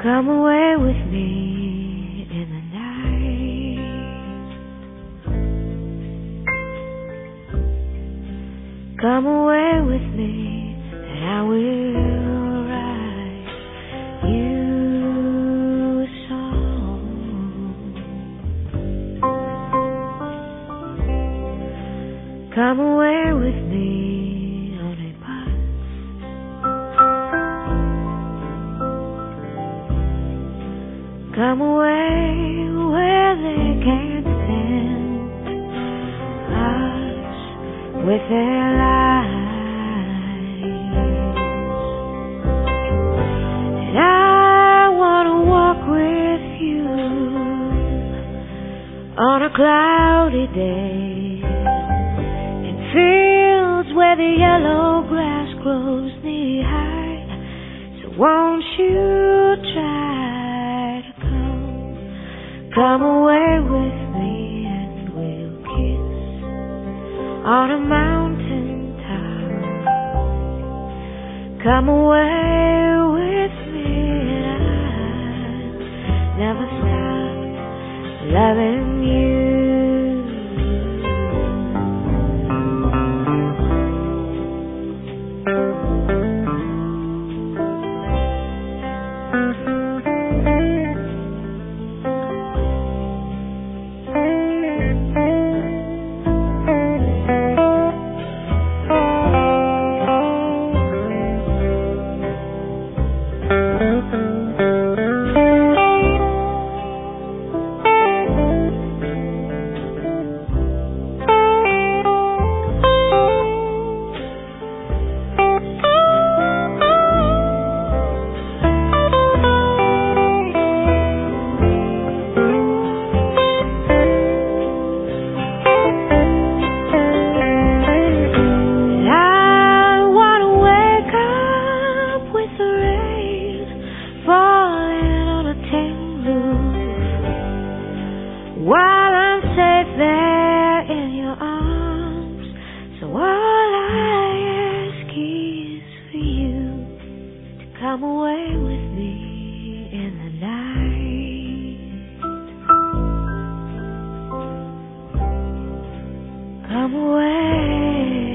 Come away with me in the night. Come away with me and I will write you a song. Come away with me on a bus. Come away where they can't send us with their lies. And I want to walk with you on a cloudy day in fields where the yellow grass grows knee high. So won't you try? Come away with me and we'll kiss on a mountain top. Come away with me and I'll never stop loving you. While I'm safe there in your arms, so all I ask is for you to come away with me in the night. Come away.